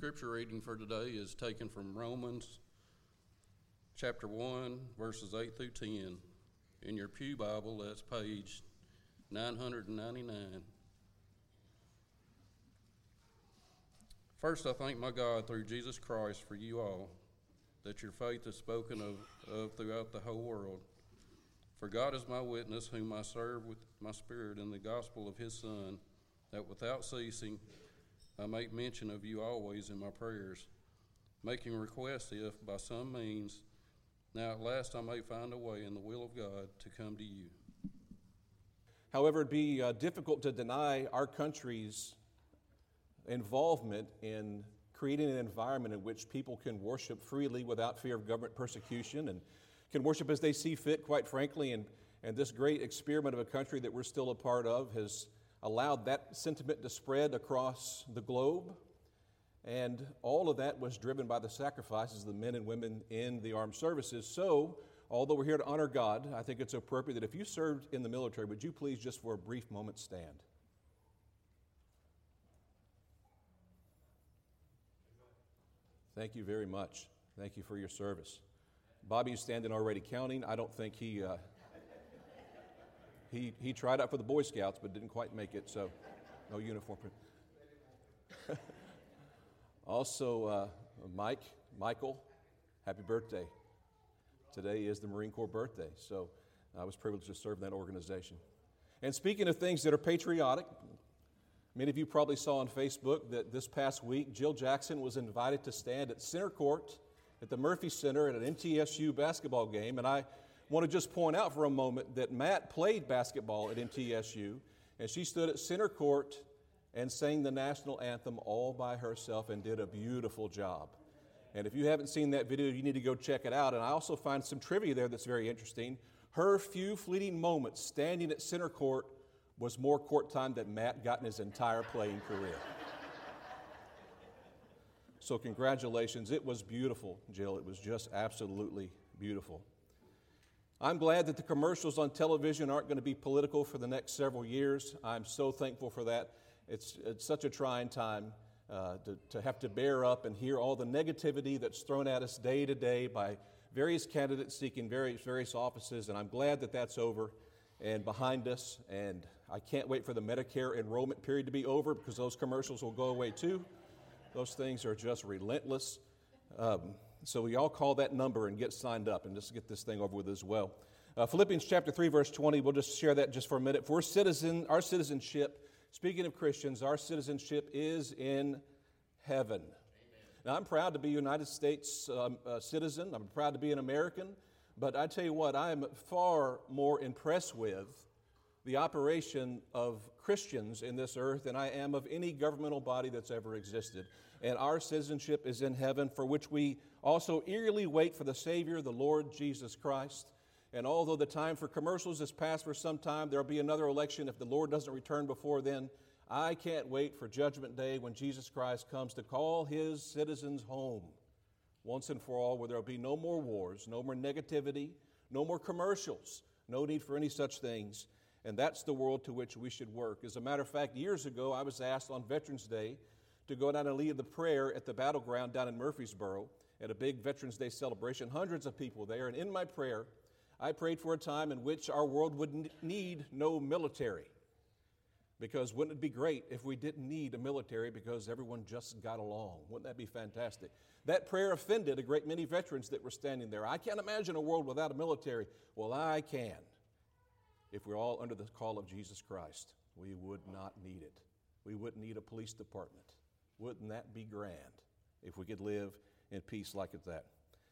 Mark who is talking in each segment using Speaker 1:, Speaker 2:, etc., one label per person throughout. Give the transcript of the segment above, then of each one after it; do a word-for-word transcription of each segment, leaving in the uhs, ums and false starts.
Speaker 1: scripture reading for today is taken from Romans chapter one, verses eight through ten. In your pew Bible, that's page nine ninety-nine. First, I thank my God through Jesus Christ for you all, that your faith is spoken of, of throughout the whole world. For God is my witness, whom I serve with my spirit in the gospel of his Son, that without ceasing I make mention of you always in my prayers, making request if, by some means, now at last I may find a way in the will of God to come to you.
Speaker 2: However, it'd be uh, difficult to deny our country's involvement in creating an environment in which people can worship freely without fear of government persecution and can worship as they see fit, quite frankly. And, and this great experiment of a country that we're still a part of has allowed that sentiment to spread across the globe. And all of that was driven by the sacrifices of the men and women in the armed services. So, although we're here to honor God, I think it's appropriate that if you served in the military, would you please just for a brief moment stand? Thank you very much. Thank you for your service. Bobby's standing already counting. I don't think he... Uh, He he tried out for the Boy Scouts, but didn't quite make it, so no uniform. Also, uh, Mike, Michael, happy birthday. Today is the Marine Corps birthday, so I was privileged to serve in that organization. And speaking of things that are patriotic, many of you probably saw on Facebook that this past week, Jill Jackson was invited to stand at center court at the Murphy Center at an M T S U basketball game, and I I want to just point out for a moment that Matt played basketball at M T S U, and she stood at center court and sang the national anthem all by herself and did a beautiful job. And if you haven't seen that video, you need to go check it out. And I also find some trivia there that's very interesting. Her few fleeting moments standing at center court was more court time than Matt got in his entire playing career. So congratulations. It was beautiful, Jill. It was just absolutely beautiful. I'm glad that the commercials on television aren't going to be political for the next several years. I'm so thankful for that. It's, it's such a trying time uh, to, to have to bear up and hear all the negativity that's thrown at us day to day by various candidates seeking various, various offices, and I'm glad that that's over and behind us. And I can't wait for the Medicare enrollment period to be over because those commercials will go away too. Those things are just relentless. Um, So we all call that number and get signed up and just get this thing over with as well. Uh, Philippians chapter three, verse twenty, we'll just share that just for a minute. For citizen, our citizenship, speaking of Christians, our citizenship is in heaven. Amen. Now, I'm proud to be a United States um, uh, citizen. I'm proud to be an American. But I tell you what, I am far more impressed with the operation of Christians in this earth than I am of any governmental body that's ever existed. And our citizenship is in heaven, for which we also eagerly wait for the Savior, the Lord Jesus Christ. And although the time for commercials has passed for some time, there will be another election if the Lord doesn't return before then. I can't wait for Judgment Day when Jesus Christ comes to call his citizens home once and for all, where there will be no more wars, no more negativity, no more commercials, no need for any such things. And that's the world to which we should work. As a matter of fact, years ago, I was asked on Veterans Day to go down and lead the prayer at the battleground down in Murfreesboro at a big Veterans Day celebration, hundreds of people there. And in my prayer, I prayed for a time in which our world would need no military. Because wouldn't it be great if we didn't need a military because everyone just got along? Wouldn't that be fantastic? That prayer offended a great many veterans that were standing there. I can't imagine a world without a military. Well, I can. If we're all under the call of Jesus Christ, we would not need it. We wouldn't need a police department. Wouldn't that be grand if we could live in peace like that?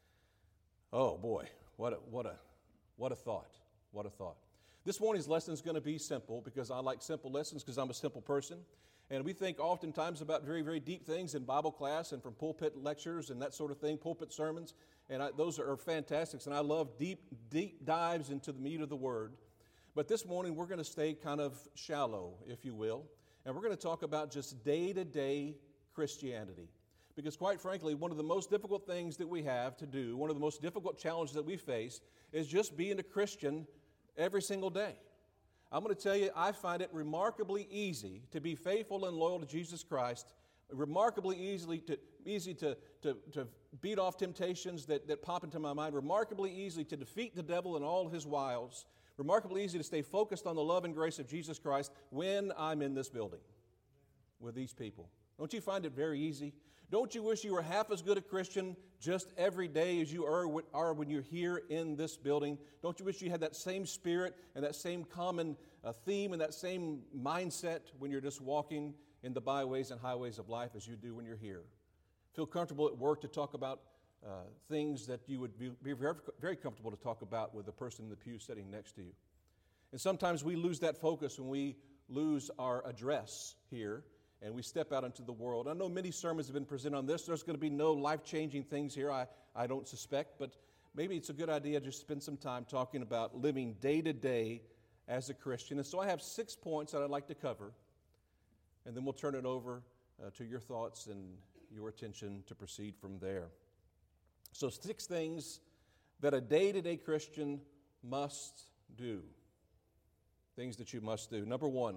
Speaker 2: Oh boy, what a what a what a thought. What a thought. This morning's lesson is going to be simple because I like simple lessons because I'm a simple person. And we think oftentimes about very, very deep things in Bible class and from pulpit lectures and that sort of thing, pulpit sermons. And I, those are fantastic. And I love deep, deep dives into the meat of the Word. But this morning we're going to stay kind of shallow, if you will. And we're going to talk about just day-to-day Christianity. Because quite frankly, one of the most difficult things that we have to do, one of the most difficult challenges that we face is just being a Christian every single day. I'm going to tell you, I find it remarkably easy to be faithful and loyal to Jesus Christ, remarkably easily to, easy to, to, to beat off temptations that, that pop into my mind, remarkably easy to defeat the devil and all his wiles, remarkably easy to stay focused on the love and grace of Jesus Christ when I'm in this building with these people. Don't you find it very easy? Don't you wish you were half as good a Christian just every day as you are when you're here in this building? Don't you wish you had that same spirit and that same common uh, theme and that same mindset when you're just walking in the byways and highways of life as you do when you're here? Feel comfortable at work to talk about uh, things that you would be, be very, very comfortable to talk about with the person in the pew sitting next to you. And sometimes we lose that focus when we lose our address here and we step out into the world. I know many sermons have been presented on this. There's going to be no life-changing things here, I, I don't suspect, but maybe it's a good idea to just spend some time talking about living day-to-day as a Christian. And so I have six points that I'd like to cover, and then we'll turn it over uh, to your thoughts and your attention to proceed from there. So six things that a day-to-day Christian must do. Things that you must do. Number one,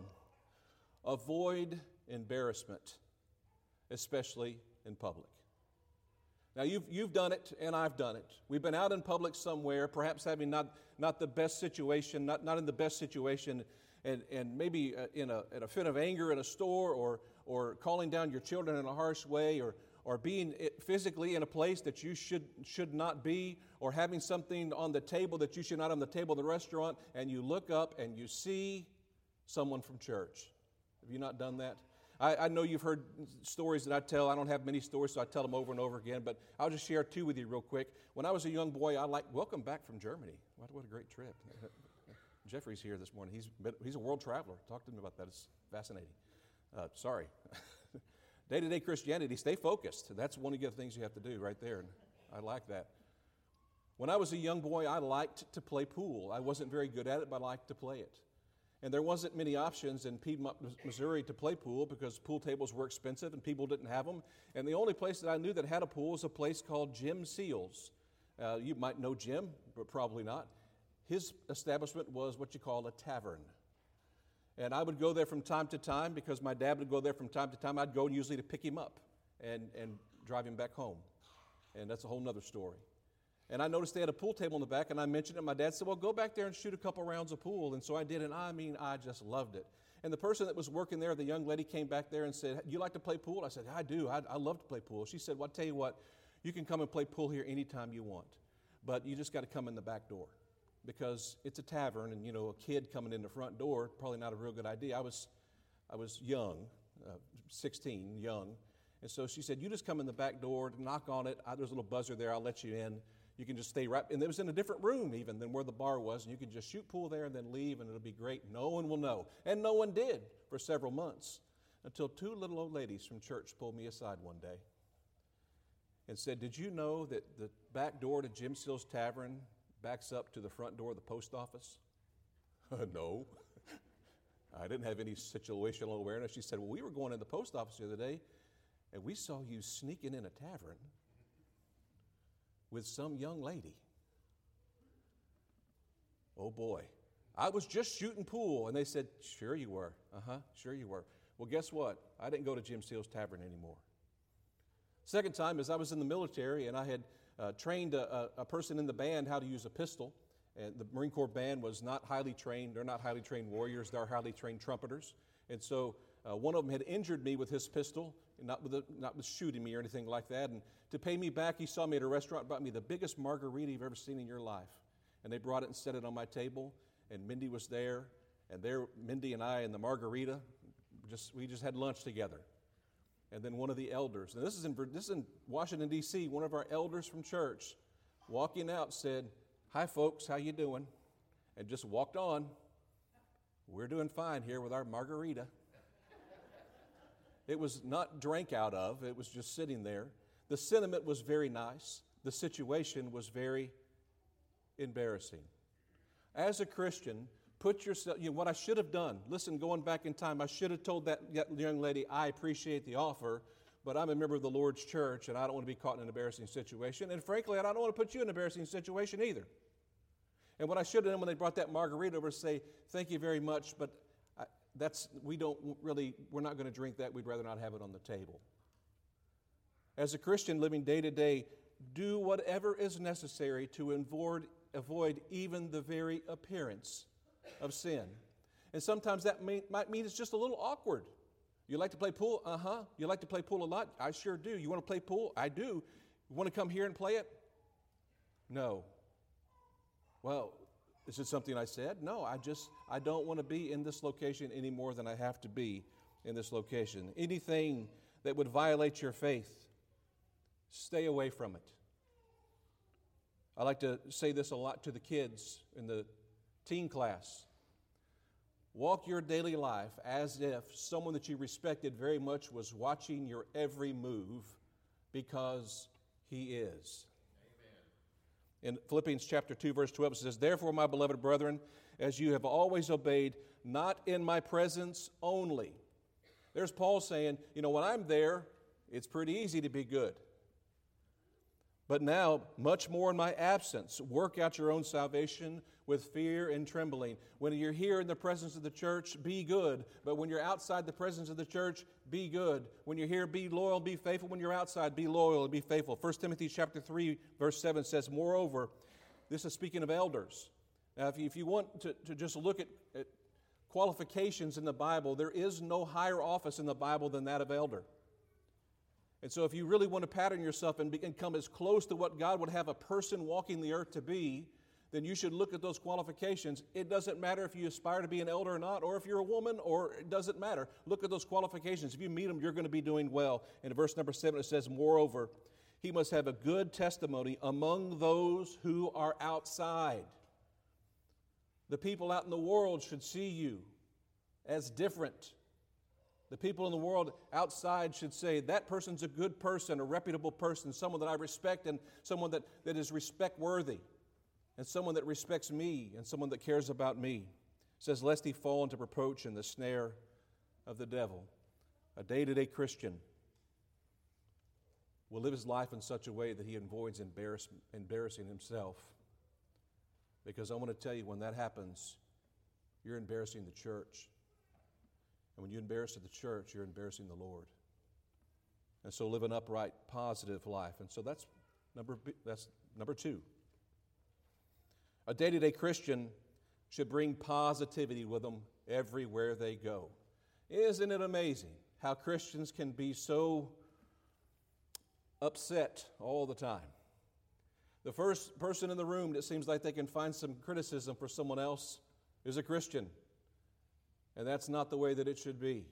Speaker 2: avoid embarrassment, especially in public. Now, you've, you've done it, and I've done it. We've been out in public somewhere, perhaps having not, not the best situation, not, not in the best situation, and, and maybe in a, in a fit of anger in a store, or, or calling down your children in a harsh way, or, or being physically in a place that you should, should not be, or having something on the table that you should not have on the table in the restaurant, and you look up and you see someone from church. Have you not done that? I, I know you've heard stories that I tell. I don't have many stories, so I tell them over and over again, but I'll just share two with you real quick. When I was a young boy, I like, welcome back from Germany. What, what a great trip. Jeffrey's here this morning. He's, been, he's a world traveler. Talk to him about that. It's fascinating. Uh, sorry. Day-to-day Christianity, stay focused. That's one of the things you have to do right there, and I like that. When I was a young boy, I liked to play pool. I wasn't very good at it, but I liked to play it. And there wasn't many options in Piedmont, Missouri to play pool because pool tables were expensive and people didn't have them. And the only place that I knew that had a pool was a place called Jim Seals. Uh, you might know Jim, but probably not. His establishment was what you call a tavern. And I would go there from time to time because my dad would go there from time to time. I'd go usually to pick him up and, and drive him back home. And that's a whole other story. And I noticed they had a pool table in the back, and I mentioned it. My dad said, well, go back there and shoot a couple rounds of pool. And so I did, and I mean, I just loved it. And the person that was working there, the young lady, came back there and said, you like to play pool? I said, I do. I, I love to play pool. She said, well, I'll tell you what, you can come and play pool here anytime you want, but you just got to come in the back door because it's a tavern, and, you know, a kid coming in the front door, probably not a real good idea. I was, I was young, uh, sixteen, young. And so she said, you just come in the back door, knock on it. I, there's a little buzzer there. I'll let you in. You can just stay right, and it was in a different room even than where the bar was, and you can just shoot pool there and then leave, and it'll be great. No one will know. And no one did for several months until two little old ladies from church pulled me aside one day and said, did you know that the back door to Jim Seals Tavern backs up to the front door of the post office? No. I didn't have any situational awareness. She said, well, we were going in the post office the other day, and we saw you sneaking in a tavern with some young lady. Oh boy. I was just shooting pool. And they said, sure you were. Uh-huh, sure you were. Well, guess what? I didn't go to Jim Seals Tavern anymore. Second time is I was in the military, and I had uh, trained a, a, a person in the band how to use a pistol. And the Marine Corps band was not highly trained. They're not highly trained warriors. They're highly trained trumpeters. And so uh, one of them had injured me with his pistol, not with, a, not with shooting me or anything like that. And to pay me back, he saw me at a restaurant, brought me the biggest margarita you've ever seen in your life. And they brought it and set it on my table, and Mindy was there. And there, Mindy and I and the margarita, just we just had lunch together. And then one of the elders, and this is in, this is in Washington, D C, one of our elders from church, walking out said, hi, folks, how you doing? And just walked on. We're doing fine here with our margarita. It was not drank out of. It was just sitting there. The sentiment was very nice. The situation was very embarrassing. As a Christian, put yourself, you know, what I should have done, listen, going back in time, I should have told that young lady, I appreciate the offer, but I'm a member of the Lord's church, and I don't want to be caught in an embarrassing situation. And frankly, I don't want to put you in an embarrassing situation either. And what I should have done when they brought that margarita over, say, thank you very much, but I, that's, we don't really, we're not going to drink that. We'd rather not have it on the table. As a Christian living day to day, do whatever is necessary to avoid, avoid even the very appearance of sin. And sometimes that may, might mean it's just a little awkward. You like to play pool? Uh-huh. You like to play pool a lot? I sure do. You want to play pool? I do. You want to come here and play it? No. Well, is it something I said? No, I just, I don't want to be in this location any more than I have to be in this location. Anything that would violate your faith, stay away from it. I like to say this a lot to the kids in the teen class. Walk your daily life as if someone that you respected very much was watching your every move, because he is. Amen. In Philippians chapter two, verse twelve, it says, "Therefore, my beloved brethren, as you have always obeyed, not in my presence only." There's Paul saying, you know, when I'm there, it's pretty easy to be good. But now, much more in my absence, work out your own salvation with fear and trembling. When you're here in the presence of the church, be good. But when you're outside the presence of the church, be good. When you're here, be loyal, be faithful. When you're outside, be loyal and be faithful. First Timothy chapter three, verse seven says, "Moreover," this is speaking of elders. Now, if you, if you want to, to just look at, at qualifications in the Bible, there is no higher office in the Bible than that of elder. And so if you really want to pattern yourself and, be, and come as close to what God would have a person walking the earth to be, then you should look at those qualifications. It doesn't matter if you aspire to be an elder or not, or if you're a woman, or it doesn't matter. Look at those qualifications. If you meet them, you're going to be doing well. In verse number seven, it says, "Moreover, he must have a good testimony among those who are outside." The people out in the world should see you as different. The people in the world outside should say, that person's a good person, a reputable person, someone that I respect, and someone that, that is respect-worthy, and someone that respects me, and someone that cares about me. It says, "Lest he fall into reproach and the snare of the devil." A day-to-day Christian will live his life in such a way that he avoids embarrass, embarrassing himself. Because I want to tell you, when that happens, you're embarrassing the church. And when you embarrass the church, you're embarrassing the Lord. And so live an upright, positive life. And so that's number, that's number two. A day-to-day Christian should bring positivity with them everywhere they go. Isn't it amazing how Christians can be so upset all the time? The first person in the room that seems like they can find some criticism for someone else is a Christian. And that's not the way that it should be.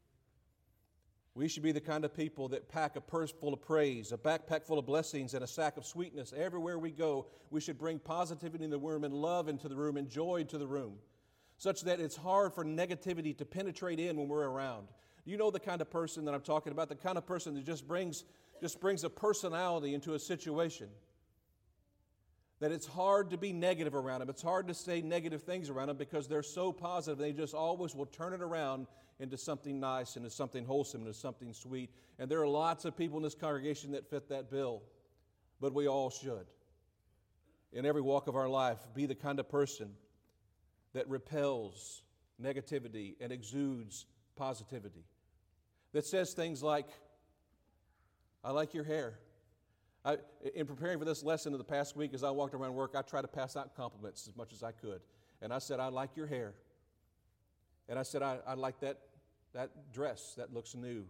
Speaker 2: We should be the kind of people that pack a purse full of praise, a backpack full of blessings, and a sack of sweetness. Everywhere we go, we should bring positivity in the room and love into the room and joy into the room, such that it's hard for negativity to penetrate in when we're around. You know the kind of person that I'm talking about, the kind of person that just brings, just brings a personality into a situation. That it's hard to be negative around them. It's hard to say negative things around them because they're so positive. They just always will turn it around into something nice, into something wholesome, into something sweet. And there are lots of people in this congregation that fit that bill. But we all should, in every walk of our life, be the kind of person that repels negativity and exudes positivity. That says things like, "I like your hair." I, in preparing for this lesson of the past week, as I walked around work, I tried to pass out compliments as much as I could. And I said, "I like your hair." And I said, I, I like that, that dress. That looks new.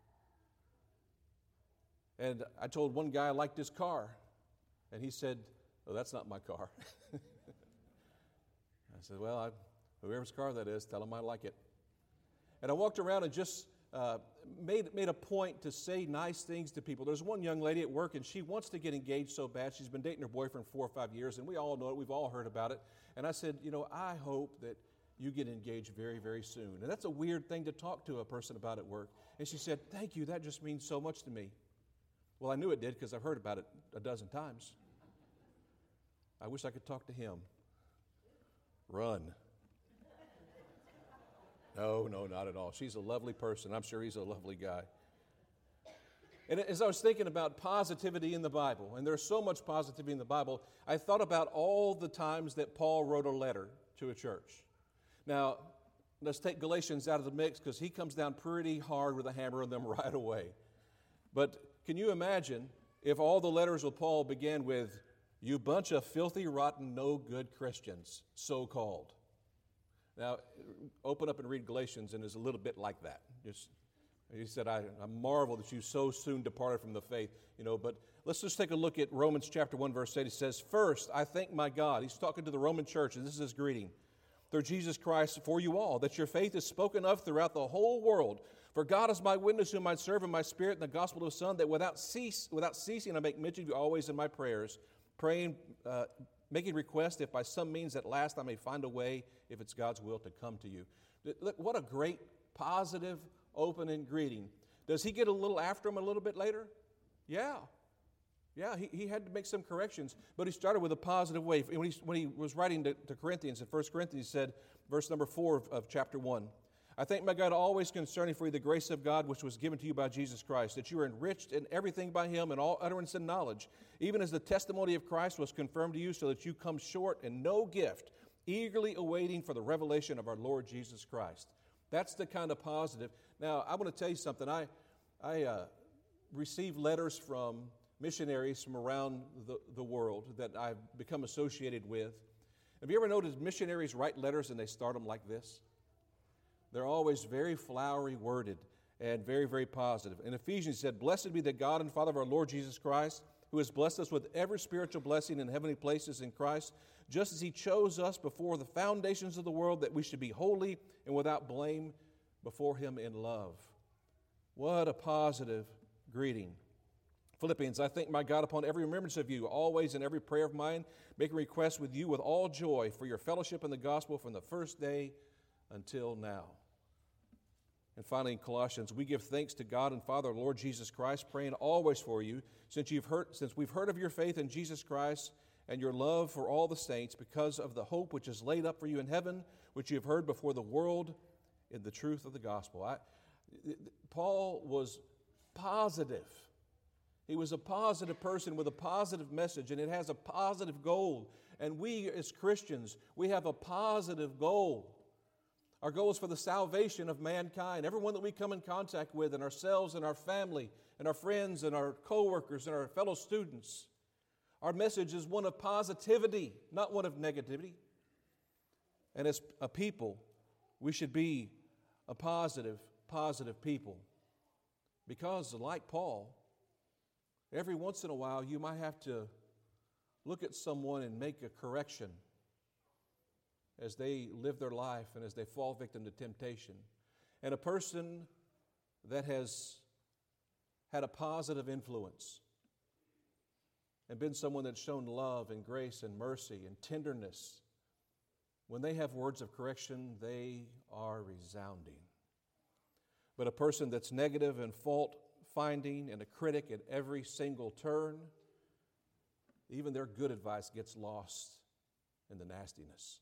Speaker 2: And I told one guy I liked his car. And he said, "Oh, that's not my car." I said, "Well, I, whoever's car that is, tell him I like it." And I walked around and just Uh, made, made a point to say nice things to people. There's one young lady at work, and she wants to get engaged so bad. She's been dating her boyfriend four or five years, and we all know it. We've all heard about it. And I said, you know, I hope that you get engaged very, very soon. And that's a weird thing to talk to a person about at work. And she said, "Thank you. That just means so much to me." Well, I knew it did because I've heard about it a dozen times. I wish I could talk to him. Run. No, no, not at all. She's a lovely person. I'm sure he's a lovely guy. And as I was thinking about positivity in the Bible, and there's so much positivity in the Bible, I thought about all the times that Paul wrote a letter to a church. Now, let's take Galatians out of the mix because he comes down pretty hard with a hammer on them right away. But Can you imagine if all the letters of Paul began with, "You bunch of filthy, rotten, no good Christians, so-called"? Now, open up and read Galatians, and it's a little bit like that. Just, he said, I, I marvel that you so soon departed from the faith. You know, but let's just take a look at Romans chapter one, verse eight. It says, "First, I thank my God." He's talking to the Roman church, and this is his greeting. "Through Jesus Christ for you all, that your faith is spoken of throughout the whole world. For God is my witness, whom I serve in my spirit in the gospel of His Son, that without cease, without ceasing I make mention of you always in my prayers, praying, uh, making request, if by some means at last I may find a way, if it's God's will, to come to you." Look, what a great, positive, opening greeting. Does he get a little after him a little bit later? Yeah. Yeah, he, he had to make some corrections, but he started with a positive way. When he, when he was writing to, to Corinthians, in First Corinthians, he said, verse number four of, of chapter one, "I thank my God always concerning for you the grace of God which was given to you by Jesus Christ, that you are enriched in everything by Him in all utterance and knowledge, even as the testimony of Christ was confirmed to you, so that you come short in no gift, eagerly awaiting for the revelation of our Lord Jesus Christ." That's the kind of positive. Now, I want to tell you something. I, I uh, receive letters from missionaries from around the, the world that I've become associated with. Have you ever noticed missionaries write letters and they start them like this? They're always very flowery worded and very, very positive. In Ephesians, he said, "Blessed be the God and Father of our Lord Jesus Christ, who has blessed us with every spiritual blessing in heavenly places in Christ, just as He chose us before the foundations of the world, that we should be holy and without blame before Him in love." What a positive greeting. Philippians, "I thank my God upon every remembrance of you, always in every prayer of mine, making requests with you with all joy for your fellowship in the gospel from the first day until now." And finally, in Colossians, "We give thanks to God and Father, our Lord Jesus Christ, praying always for you, since you've heard, since we've heard of your faith in Jesus Christ and your love for all the saints, because of the hope which is laid up for you in heaven, which you have heard before the world in the truth of the gospel." I, Paul was positive. He was a positive person with a positive message, and it has a positive goal. And we as Christians, we have a positive goal. Our goal is for the salvation of mankind, everyone that we come in contact with, and ourselves and our family and our friends and our co-workers and our fellow students. Our message is one of positivity, not one of negativity. And as a people, we should be a positive, positive people. Because like Paul, every once in a while you might have to look at someone and make a correction as they live their life and as they fall victim to temptation. And a person that has had a positive influence and been someone that's shown love and grace and mercy and tenderness, when they have words of correction, they are resounding. But a person that's negative and fault-finding and a critic at every single turn, even their good advice gets lost in the nastiness.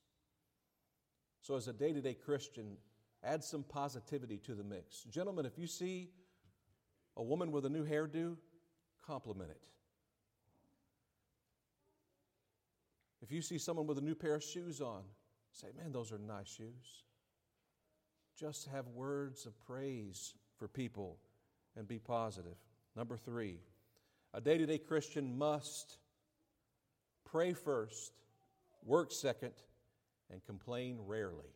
Speaker 2: So as a day-to-day Christian, add some positivity to the mix. Gentlemen, if you see a woman with a new hairdo, compliment it. If you see someone with a new pair of shoes on, say, "Man, those are nice shoes." Just have words of praise for people and be positive. Number three, a day-to-day Christian must pray first, work second, and complain rarely.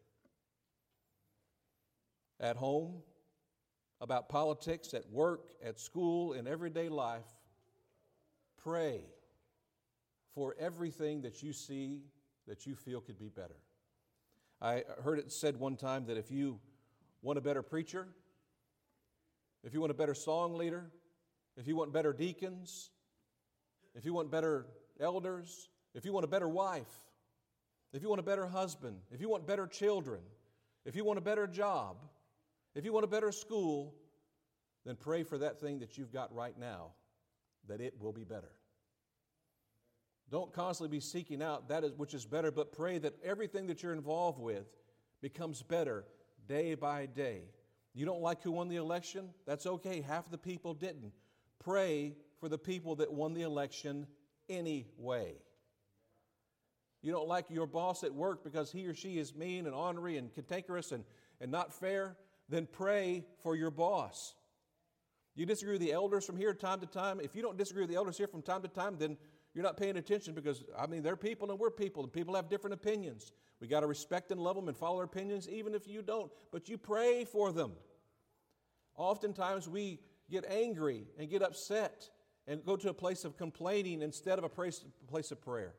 Speaker 2: At home, about politics, at work, at school, in everyday life, pray for everything that you see that you feel could be better. I heard it said one time that if you want a better preacher, if you want a better song leader, if you want better deacons, if you want better elders, if you want a better wife, if you want a better husband, if you want better children, if you want a better job, if you want a better school, then pray for that thing that you've got right now, that it will be better. Don't constantly be seeking out that is, which is better, but pray that everything that you're involved with becomes better day by day. You don't like who won the election? That's okay. Half the people didn't. Pray for the people that won the election anyway. You don't like your boss at work because he or she is mean and ornery and cantankerous and, and not fair? Then pray for your boss. You disagree with the elders from here time to time. If you don't disagree with the elders here from time to time, then you're not paying attention because, I mean, they're people and we're people, and people have different opinions. We got to respect and love them and follow their opinions, even if you don't. But you pray for them. Oftentimes we get angry and get upset and go to a place of complaining instead of a place, a place of prayer.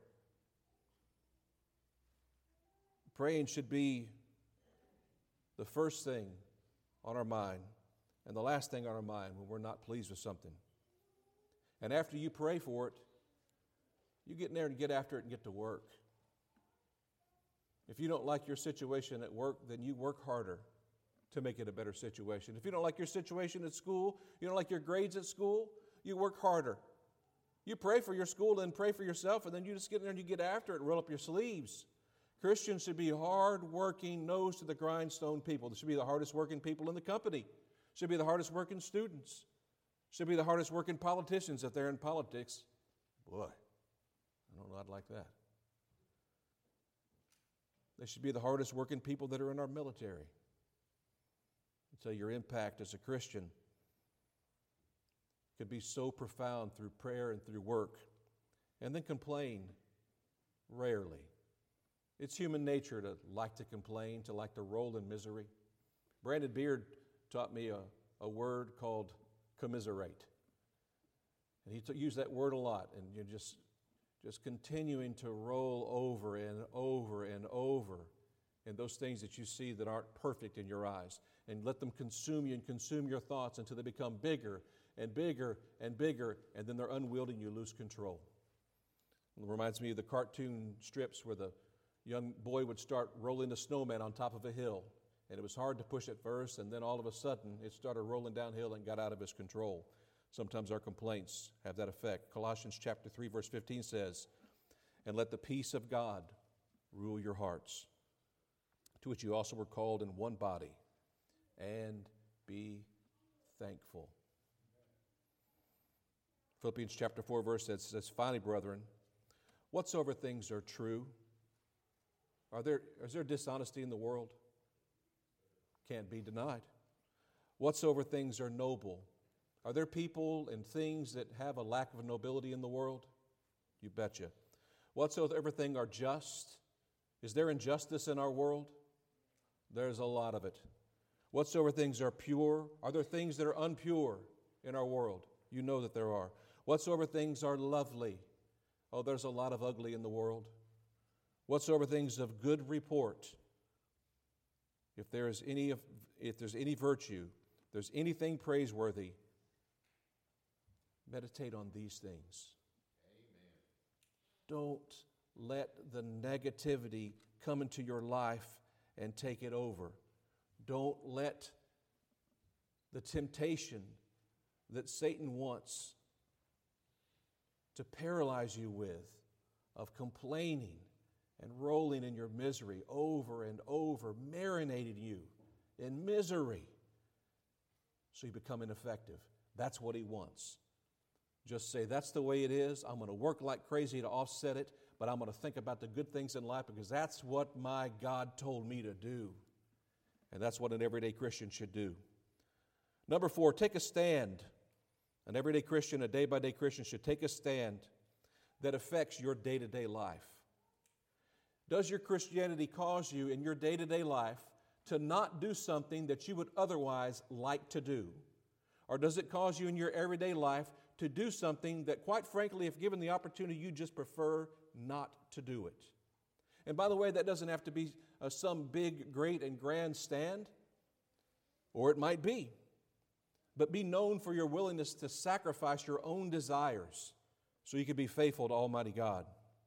Speaker 2: Praying should be the first thing on our mind and the last thing on our mind when we're not pleased with something. And after you pray for it, you get in there and get after it and get to work. If you don't like your situation at work, then you work harder to make it a better situation. If you don't like your situation at school, you don't like your grades at school, you work harder. You pray for your school and pray for yourself, and then you just get in there and you get after it and roll up your sleeves. Christians should be hard-working, nose to the grindstone people. They should be the hardest working people in the company. Should be the hardest working students. Should be the hardest working politicians if they're in politics. Boy, I don't know, I'd like that. They should be the hardest working people that are in our military. So your impact as a Christian could be so profound through prayer and through work. And then complain rarely. It's human nature to like to complain, to like to roll in misery. Brandon Beard taught me a, a word called commiserate. And he t- used that word a lot, and you just, just continuing to roll over and over and over in those things that you see that aren't perfect in your eyes, and let them consume you and consume your thoughts until they become bigger and bigger and bigger, and then they're unwieldy and you lose control. It reminds me of the cartoon strips where the young boy would start rolling a snowman on top of a hill, and it was hard to push at first, and then all of a sudden it started rolling downhill and got out of his control. Sometimes our complaints have that effect. Colossians chapter three, verse fifteen says, "And let the peace of God rule your hearts, to which you also were called in one body, and be thankful." Philippians chapter four, verse says, says, "Finally, brethren, whatsoever things are true, are there, is there dishonesty in the world? Can't be denied. Whatsoever things are noble, are there people and things that have a lack of nobility in the world? You betcha. Whatsoever things are just, is there injustice in our world? There's a lot of it. Whatsoever things are pure, are there things that are unpure in our world? You know that there are. Whatsoever things are lovely, oh, there's a lot of ugly in the world. Whatsoever things of good report, if there is any, if there's any virtue, if there's anything praiseworthy, meditate on these things. Amen. Don't let the negativity come into your life and take it over. Don't let the temptation that Satan wants to paralyze you with of complaining and rolling in your misery over and over, marinating you in misery so you become ineffective. That's what he wants. Just say, that's the way it is. I'm going to work like crazy to offset it, but I'm going to think about the good things in life because that's what my God told me to do. And that's what an everyday Christian should do. Number four, take a stand. An everyday Christian, a day-by-day Christian should take a stand that affects your day-to-day life. Does your Christianity cause you in your day-to-day life to not do something that you would otherwise like to do? Or does it cause you in your everyday life to do something that, quite frankly, if given the opportunity, you just prefer not to do it? And by the way, that doesn't have to be uh, some big, great, and grand stand, or it might be. But be known for your willingness to sacrifice your own desires so you can be faithful to Almighty God.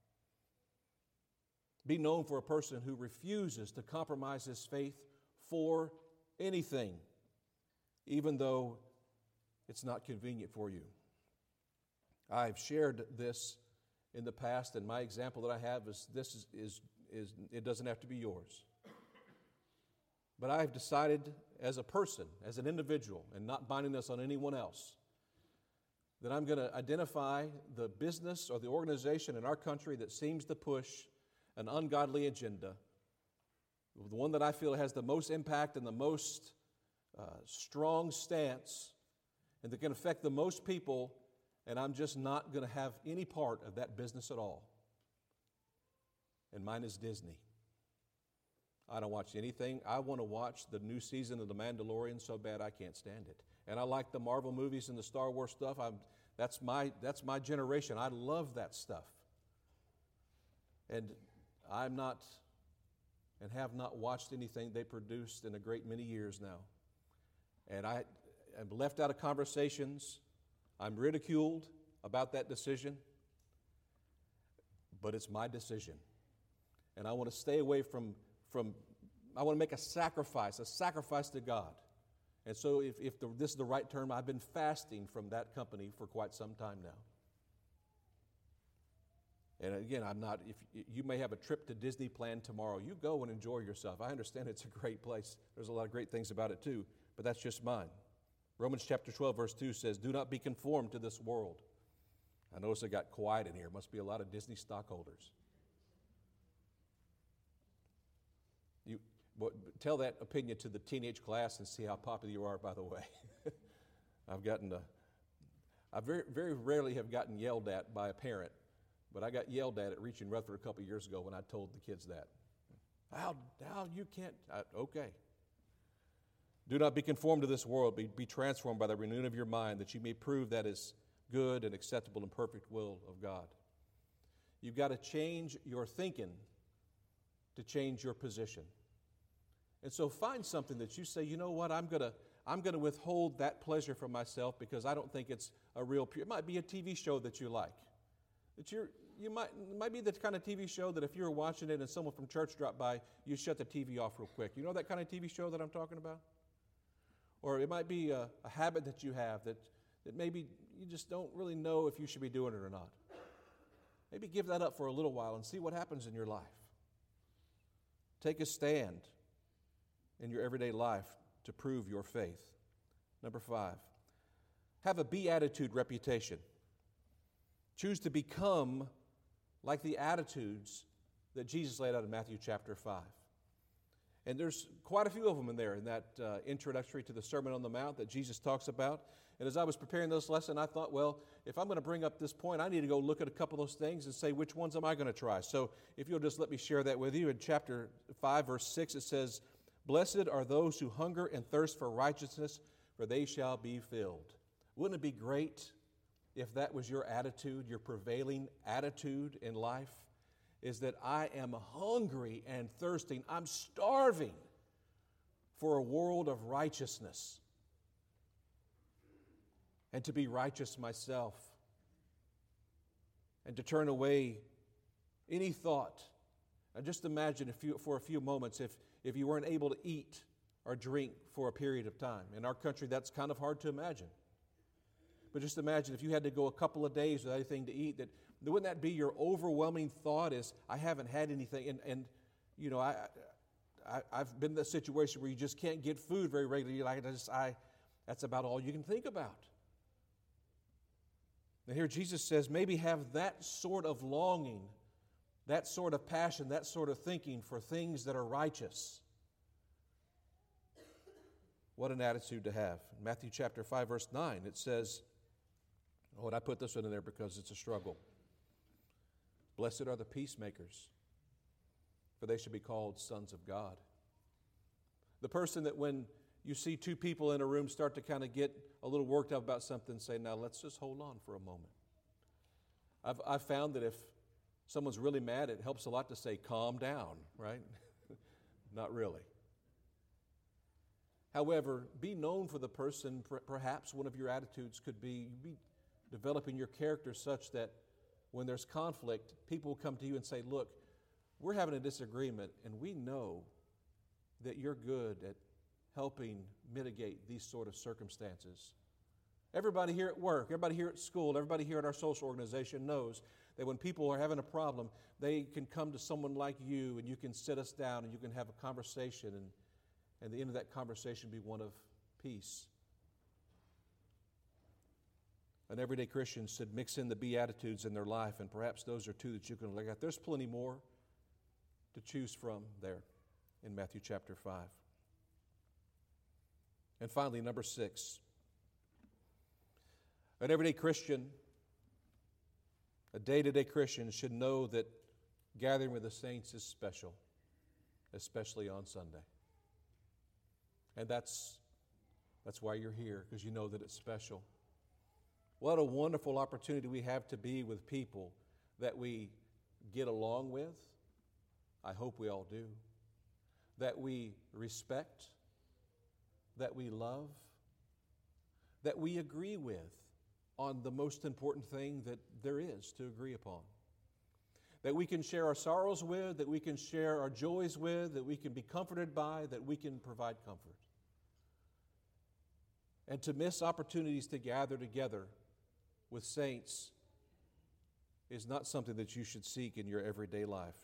Speaker 2: Be known for a person who refuses to compromise his faith for anything, even though it's not convenient for you. I've shared this in the past, and my example that I have is this is, is, is it doesn't have to be yours. But I've decided as a person, as an individual, and not binding this on anyone else, that I'm going to identify the business or the organization in our country that seems to push an ungodly agenda, the one that I feel has the most impact and the most uh, strong stance, and that can affect the most people, and I'm just not going to have any part of that business at all. And mine is Disney. I don't watch anything. I want to watch the new season of The Mandalorian so bad I can't stand it. And I like the Marvel movies and the Star Wars stuff. I'm, that's my, that's my generation. I love that stuff. And I'm not, and have not watched anything they produced in a great many years now. And I am left out of conversations. I'm ridiculed about that decision. But it's my decision. And I want to stay away from, from I want to make a sacrifice, a sacrifice to God. And so if, if the, this is the right term, I've been fasting from that company for quite some time now. And again, I'm not, if you may have a trip to Disney planned tomorrow, you go and enjoy yourself. I understand it's a great place. There's a lot of great things about it too, but that's just mine. Romans chapter twelve, verse two says, do not be conformed to this world. I notice it got quiet in here. Must be a lot of Disney stockholders. You well, tell that opinion to the teenage class and see how popular you are, by the way. I've gotten, a, I very, very rarely have gotten yelled at by a parent. But I got yelled at at Reaching Rutherford a couple of years ago when I told the kids that. How, how you can't, I, okay. Do not be conformed to this world, be, be transformed by the renewing of your mind, that you may prove that is good and acceptable and perfect will of God. You've got to change your thinking to change your position. And so find something that you say, you know what, I'm going to I'm going to withhold that pleasure from myself because I don't think it's a real pure. It might be a T V show that you like. That you're, you might, it might be the kind of T V show that if you were watching it and someone from church dropped by, you shut the T V off real quick. You know that kind of T V show that I'm talking about? Or it might be a, a habit that you have that, that maybe you just don't really know if you should be doing it or not. Maybe give that up for a little while and see what happens in your life. Take a stand in your everyday life to prove your faith. Number five, have a beatitude reputation. Choose to become like the attitudes that Jesus laid out in Matthew chapter five. And there's quite a few of them in there in that uh, introductory to the Sermon on the Mount that Jesus talks about. And as I was preparing this lesson, I thought, well, if I'm going to bring up this point, I need to go look at a couple of those things and say, which ones am I going to try? So if you'll just let me share that with you. In chapter five, verse six, it says, blessed are those who hunger and thirst for righteousness, for they shall be filled. Wouldn't it be great if that was your attitude, your prevailing attitude in life, is that I am hungry and thirsting, I'm starving for a world of righteousness and to be righteous myself and to turn away any thought. And just imagine if you, for a few moments if, if you weren't able to eat or drink for a period of time. In our country, that's kind of hard to imagine. But just imagine if you had to go a couple of days without anything to eat, that wouldn't that be your overwhelming thought is, I haven't had anything. And, and you know, I, I, I've been in that situation where you just can't get food very regularly. Like I just, I, that's about all you can think about. And here Jesus says, maybe have that sort of longing, that sort of passion, that sort of thinking for things that are righteous. What an attitude to have. In Matthew chapter five, verse nine, it says, oh, and I put this one in there because it's a struggle. Blessed are the peacemakers, for they should be called sons of God. The person that when you see two people in a room start to kind of get a little worked up about something, say, now let's just hold on for a moment. I've, I've found that if someone's really mad, it helps a lot to say, calm down, right? Not really. However, be known for the person. Perhaps one of your attitudes could be, be developing your character such that when there's conflict, people will come to you and say, look, we're having a disagreement, and we know that you're good at helping mitigate these sort of circumstances. Everybody here at work, everybody here at school, everybody here at our social organization knows that when people are having a problem, they can come to someone like you, and you can sit us down, and you can have a conversation, and and the end of that conversation be one of peace. An everyday Christian should mix in the Beatitudes in their life, and perhaps those are two that you can look at. There's plenty more to choose from there in Matthew chapter five. And finally, number six, An everyday Christian, a day-to-day Christian should know that gathering with the saints is special, especially on Sunday. And that's, that's why you're here, because you know that it's special. What a wonderful opportunity we have to be with people that we get along with. I hope we all do. That we respect, that we love, that we agree with on the most important thing that there is to agree upon. That we can share our sorrows with, that we can share our joys with, that we can be comforted by, that we can provide comfort. And to miss opportunities to gather together with saints is not something that you should seek in your everyday life.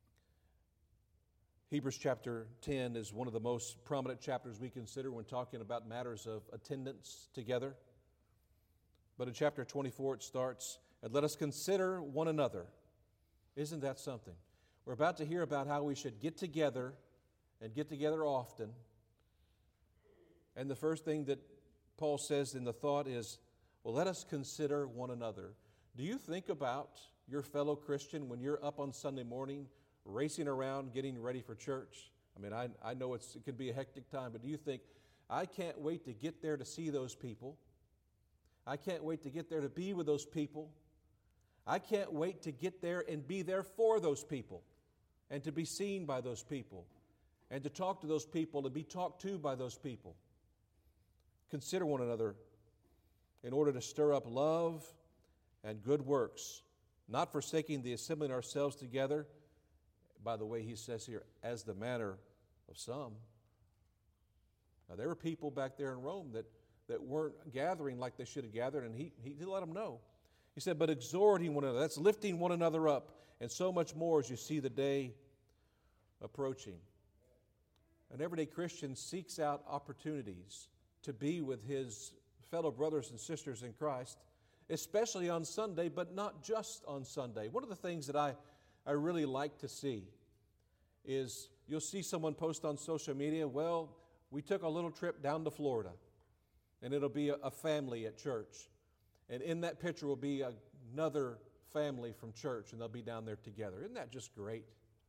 Speaker 2: Hebrews chapter ten is one of the most prominent chapters we consider when talking about matters of attendance together. But in chapter twenty-four it starts, and let us consider one another. Isn't that something? We're about to hear about how we should get together and get together often. And the first thing that Paul says in the thought is, well, let us consider one another. Do you think about your fellow Christian when you're up on Sunday morning, racing around, getting ready for church? I mean, I, I know it's, it can be a hectic time, but do you think, I can't wait to get there to see those people. I can't wait to get there to be with those people. I can't wait to get there and be there for those people and to be seen by those people and to talk to those people, to be talked to by those people. Consider one another in order to stir up love and good works, not forsaking the assembling ourselves together, by the way he says here, as the manner of some. Now there were people back there in Rome that, that weren't gathering like they should have gathered, and he, he let them know. He said, but exhorting one another, that's lifting one another up, and so much more as you see the day approaching. An everyday Christian seeks out opportunities to be with his fellow brothers and sisters in Christ, especially on Sunday, but not just on Sunday. One of the things that I, I really like to see is you'll see someone post on social media, well, we took a little trip down to Florida, and it'll be a, a family at church. And in that picture will be another family from church, and they'll be down there together. Isn't that just great?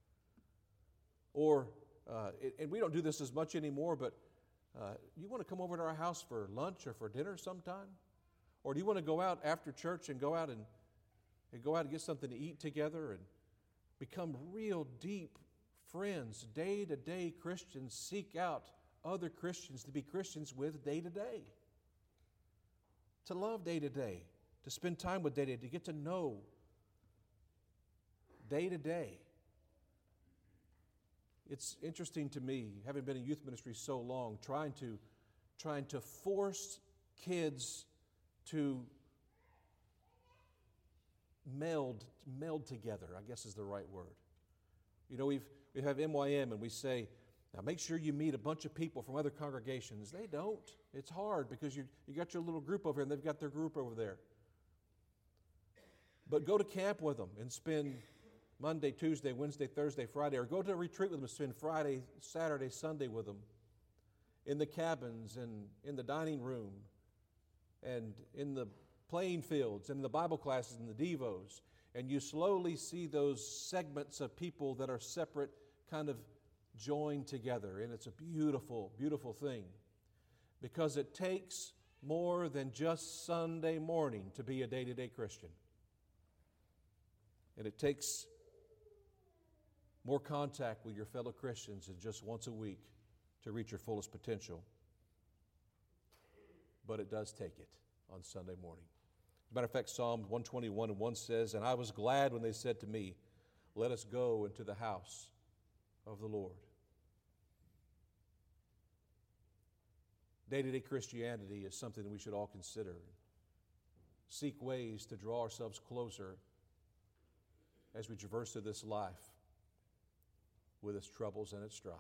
Speaker 2: Or, uh, it, and we don't do this as much anymore, but uh, you want to come over to our house for lunch or for dinner sometime? Or do you want to go out after church and go out and, and go out and get something to eat together and become real deep friends, day-to-day Christians? Seek out other Christians to be Christians with day to day. To love day to day, to spend time with day to day, to get to know day to day. It's interesting to me, having been in youth ministry so long, trying to, trying to force kids to meld, meld together, I guess is the right word. You know, we've, we have M Y M and we say, now make sure you meet a bunch of people from other congregations. They don't. It's hard because you you got your little group over here and they've got their group over there. But go to camp with them and spend Monday, Tuesday, Wednesday, Thursday, Friday, or go to a retreat with them and spend Friday, Saturday, Sunday with them in the cabins and in the dining room and in the playing fields and in the Bible classes and the devos. And you slowly see those segments of people that are separate kind of joined together, and it's a beautiful, beautiful thing because it takes more than just Sunday morning to be a day-to-day Christian. And it takes more contact with your fellow Christians than just once a week to reach your fullest potential. But it does take it on Sunday morning. As a matter of fact, Psalm one twenty-one and one says, and I was glad when they said to me, let us go into the house of the Lord. Day-to-day Christianity is something that we should all consider. Seek ways to draw ourselves closer as we traverse through this life with its troubles and its strife.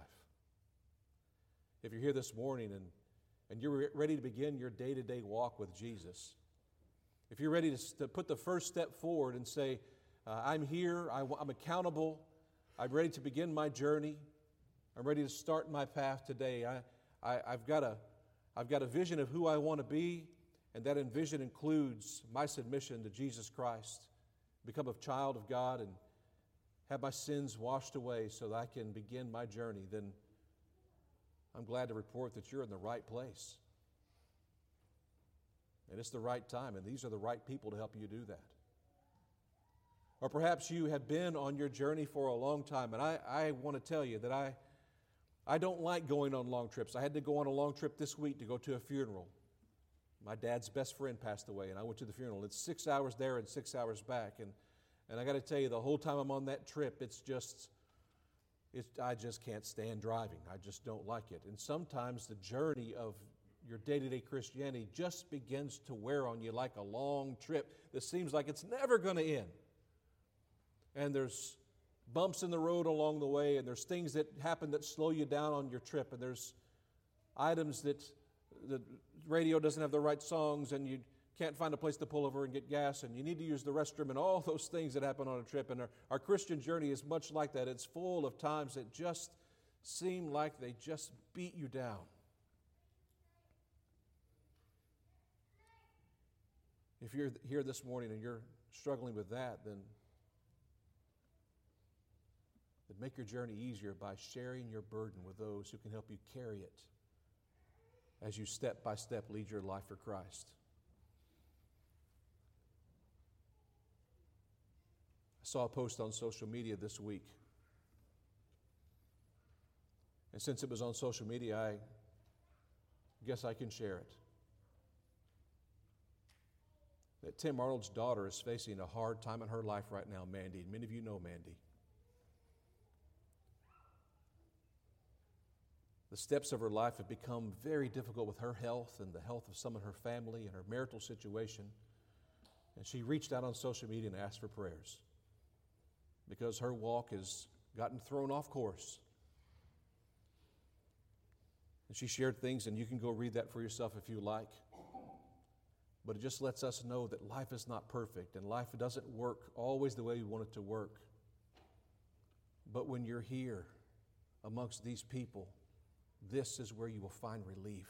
Speaker 2: If you're here this morning and, and you're ready to begin your day-to-day walk with Jesus, if you're ready to, to put the first step forward and say, uh, I'm here, I, I'm accountable, I'm ready to begin my journey, I'm ready to start my path today, I, I, I've got a I've got a vision of who I want to be, And that vision includes my submission to Jesus Christ, become a child of God, and have my sins washed away so that I can begin my journey, then I'm glad to report that you're in the right place. And it's the right time, and these are the right people to help you do that. Or perhaps you have been on your journey for a long time, and I, I want to tell you that I, I don't like going on long trips. I had to go on a long trip this week to go to a funeral. My dad's best friend passed away, and I went to the funeral. It's six hours there and six hours back, and, and I got to tell you, the whole time I'm on that trip, it's just, it's, I just can't stand driving. I just don't like it. And sometimes the journey of your day-to-day Christianity just begins to wear on you like a long trip that seems like it's never going to end. And there's bumps in the road along the way, and there's things that happen that slow you down on your trip, and there's items that the radio doesn't have the right songs, and you can't find a place to pull over and get gas, and you need to use the restroom, and all those things that happen on a trip. And our, our Christian journey is much like that. It's full of times that just seem like they just beat you down. If you're here this morning and you're struggling with that, then Then make your journey easier by sharing your burden with those who can help you carry it as you step by step lead your life for Christ. I saw a post on social media this week. And since it was on social media, I guess I can share it. That Tim Arnold's daughter is facing a hard time in her life right now, Mandy. And many of you know Mandy. The steps of her life have become very difficult with her health and the health of some of her family and her marital situation. And she reached out on social media and asked for prayers because her walk has gotten thrown off course. And she shared things, and you can go read that for yourself if you like. But it just lets us know that life is not perfect and life doesn't work always the way we want it to work. But when you're here amongst these people, this is where you will find relief.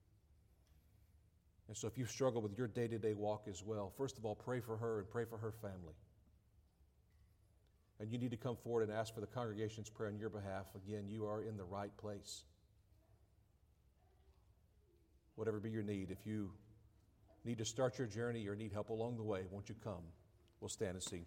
Speaker 2: And so if you struggle with your day-to-day walk as well, first of all, pray for her and pray for her family. And you need to come forward and ask for the congregation's prayer on your behalf. Again, you are in the right place. Whatever be your need, if you need to start your journey or need help along the way, won't you come? We'll stand and sing.